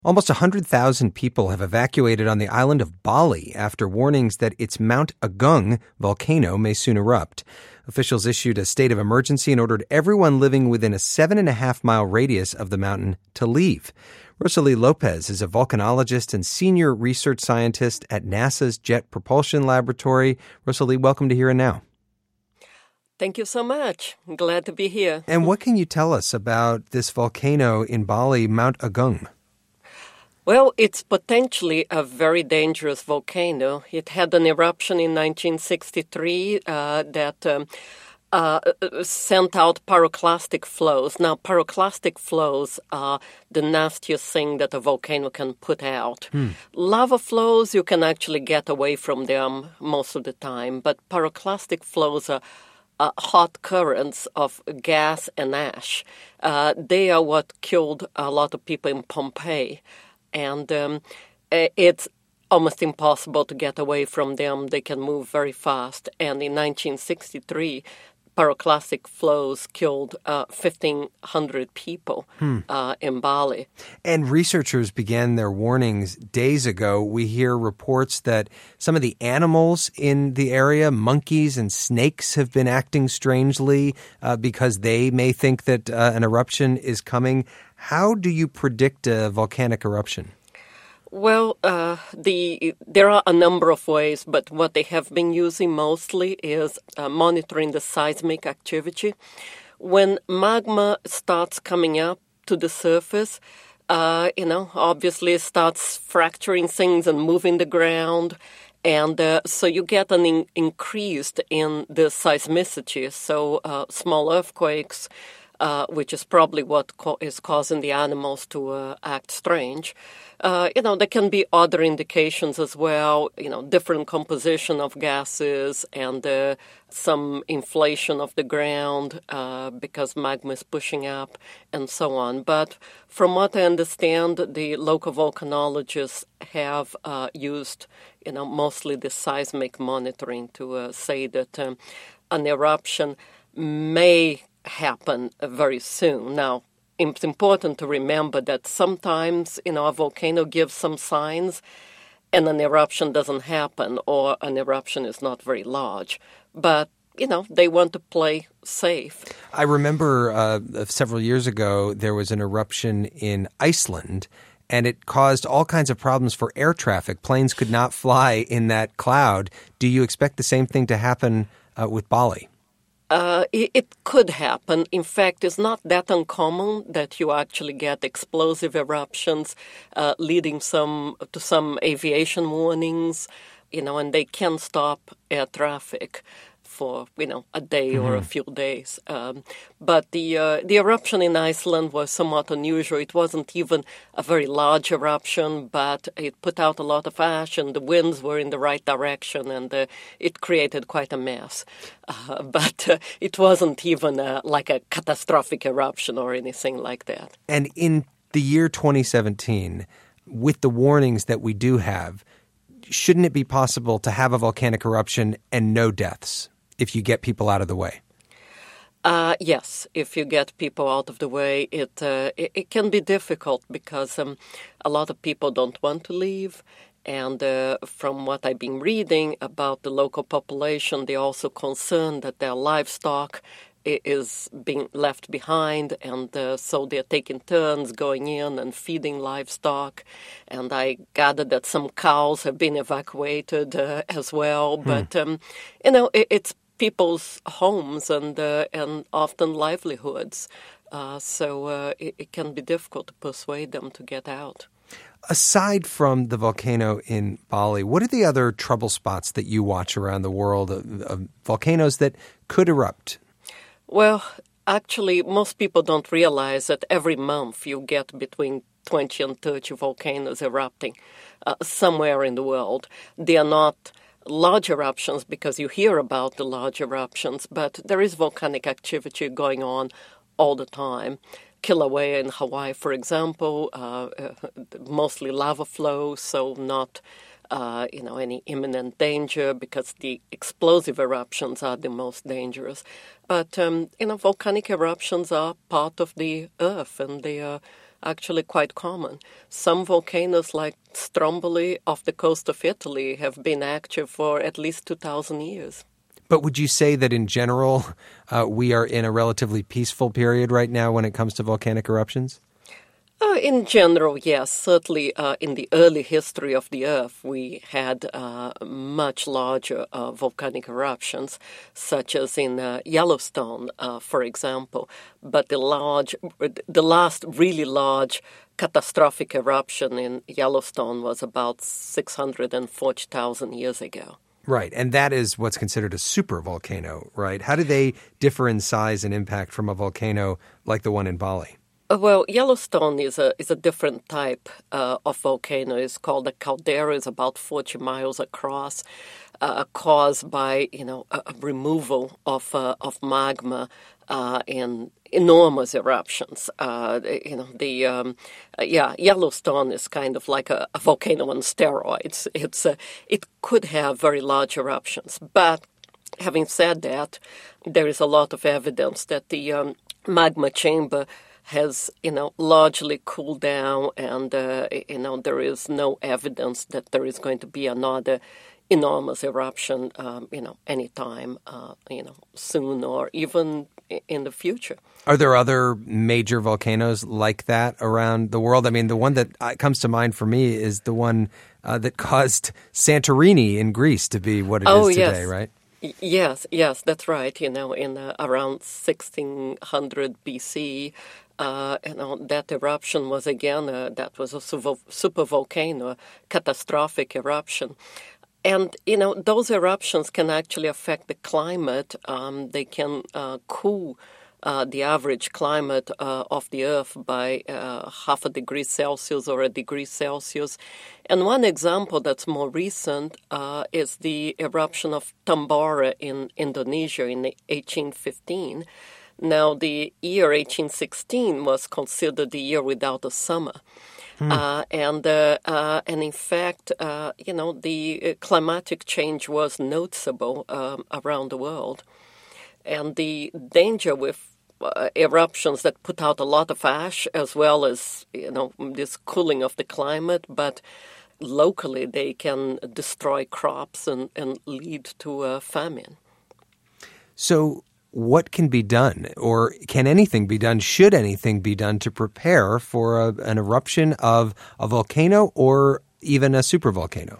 Almost 100,000 people have evacuated on the island of Bali after warnings that its Mount Agung volcano may soon erupt. Officials issued a state of emergency and ordered everyone living within a 7.5-mile radius of the mountain to leave. Rosalie Lopez is a volcanologist and senior research scientist at NASA's Jet Propulsion Laboratory. Rosalie, welcome to Here and Now. Thank you so much. I'm glad to be here. And what can you tell us about this volcano in Bali, Mount Agung? Well, it's potentially a very dangerous volcano. It had an eruption in 1963 that sent out pyroclastic flows. Now, pyroclastic flows are the nastiest thing that a volcano can put out. Lava flows, you can actually get away from them most of the time, but pyroclastic flows are hot currents of gas and ash. They are what killed a lot of people in Pompeii. And it's almost impossible to get away from them. They can move very fast. And in 1963, pyroclastic flows killed 1,500 people in Bali. And researchers began their warnings days ago. We hear reports that some of the animals in the area, monkeys and snakes, have been acting strangely because they may think that an eruption is coming. How do you predict a volcanic eruption? Well, there are a number of ways, but what they have been using mostly is monitoring the seismic activity. When magma starts coming up to the surface, obviously it starts fracturing things and moving the ground. And so you get an increase in the seismicity, so small earthquakes, which is probably what is causing the animals to act strange. There can be other indications as well, different composition of gases and some inflation of the ground because magma is pushing up and so on. But from what I understand, the local volcanologists have used, mostly the seismic monitoring to say that an eruption may happen very soon. Now, it's important to remember that sometimes, a volcano gives some signs and an eruption doesn't happen or an eruption is not very large. But, they want to play safe. I remember several years ago there was an eruption in Iceland and it caused all kinds of problems for air traffic. Planes could not fly in that cloud. Do you expect the same thing to happen with Bali? It could happen. In fact, it's not that uncommon that you actually get explosive eruptions leading to some aviation warnings, and they can stop air traffic for, a day or a few days. But the eruption in Iceland was somewhat unusual. It wasn't even a very large eruption, but it put out a lot of ash and the winds were in the right direction and it created quite a mess. But it wasn't even like a catastrophic eruption or anything like that. And in the year 2017, with the warnings that we do have, shouldn't it be possible to have a volcanic eruption and no deaths if you get people out of the way? Yes, if you get people out of the way, it can be difficult because a lot of people don't want to leave. And from what I've been reading about the local population, they're also concerned that their livestock is being left behind, and so they're taking turns going in and feeding livestock. And I gather that some cows have been evacuated as well. But, it's people's homes and often livelihoods. So it can be difficult to persuade them to get out. Aside from the volcano in Bali, what are the other trouble spots that you watch around the world of volcanoes that could erupt? Well, actually, most people don't realize that every month you get between 20 and 30 volcanoes erupting somewhere in the world. They are not large eruptions because you hear about the large eruptions, but there is volcanic activity going on all the time. Kilauea in Hawaii, for example, mostly lava flow, so not any imminent danger because the explosive eruptions are the most dangerous. But, volcanic eruptions are part of the Earth and they are actually quite common. Some volcanoes like Stromboli off the coast of Italy have been active for at least 2,000 years. But would you say that in general, we are in a relatively peaceful period right now when it comes to volcanic eruptions? In general, yes. Certainly in the early history of the Earth, we had much larger volcanic eruptions, such as in Yellowstone, for example. But the last really large catastrophic eruption in Yellowstone was about 640,000 years ago. Right, and that is what's considered a supervolcano, right? How do they differ in size and impact from a volcano like the one in Bali? Well, Yellowstone is a different type of volcano. It's called a caldera. It's about 40 miles across, caused by a removal of magma in enormous eruptions. Yellowstone is kind of like a volcano on steroids. It could have very large eruptions, but having said that, there is a lot of evidence that the magma chamber has, largely cooled down, and, there is no evidence that there is going to be another enormous eruption, anytime, soon or even in the future. Are there other major volcanoes like that around the world? I mean, the one that comes to mind for me is the one that caused Santorini in Greece to be what it is today, right? Yes, that's right. In around 1600 BC, that eruption was again that was a supervolcano, catastrophic eruption. And, those eruptions can actually affect the climate. They can cool the average climate of the Earth by half a degree Celsius or a degree Celsius. And one example that's more recent is the eruption of Tambora in Indonesia in 1815. Now, the year 1816 was considered the year without a summer. And in fact, the climatic change was noticeable around the world. And the danger with eruptions that put out a lot of ash, as well as, this cooling of the climate, but locally they can destroy crops and lead to famine. So what can be done, or can anything be done, should anything be done to prepare for an eruption of a volcano or even a supervolcano?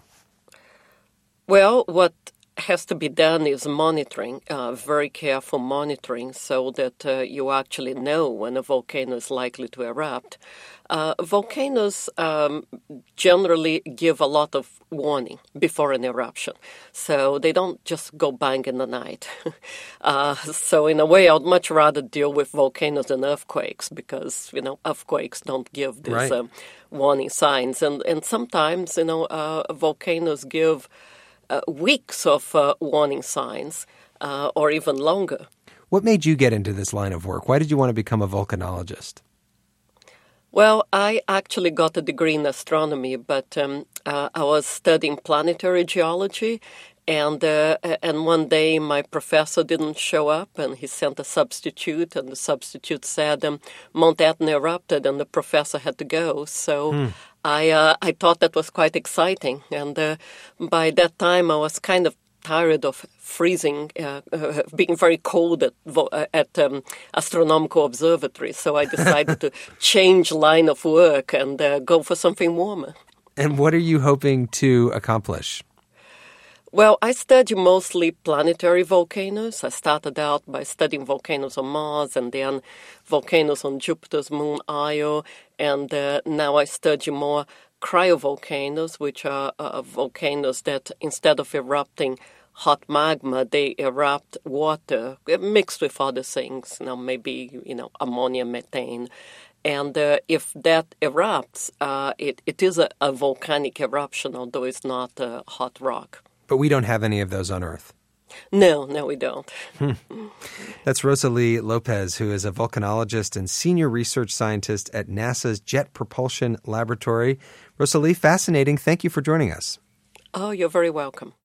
Well, what has to be done is monitoring, very careful monitoring, so that you actually know when a volcano is likely to erupt. Volcanoes generally give a lot of warning before an eruption, so they don't just go bang in the night. So in a way, I would much rather deal with volcanoes than earthquakes, because, earthquakes don't give these warning signs. And sometimes, volcanoes give weeks of warning signs, or even longer. What made you get into this line of work? Why did you want to become a volcanologist? Well, I actually got a degree in astronomy, but I was studying planetary geology, and one day my professor didn't show up, and he sent a substitute, and the substitute said Mount Etna erupted, and the professor had to go. So I thought that was quite exciting, and by that time I was kind of tired of freezing, being very cold at astronomical observatories. So I decided to change line of work and go for something warmer. And what are you hoping to accomplish? Well, I study mostly planetary volcanoes. I started out by studying volcanoes on Mars, and then volcanoes on Jupiter's moon Io, and now I study more cryovolcanoes, which are volcanoes that instead of erupting hot magma, they erupt water mixed with other things, maybe ammonia, methane. And if that erupts, it is a volcanic eruption, although it's not hot rock. But we don't have any of those on Earth. No, we don't. That's Rosalie Lopez, who is a volcanologist and senior research scientist at NASA's Jet Propulsion Laboratory. Rosalie, fascinating. Thank you for joining us. Oh, you're very welcome.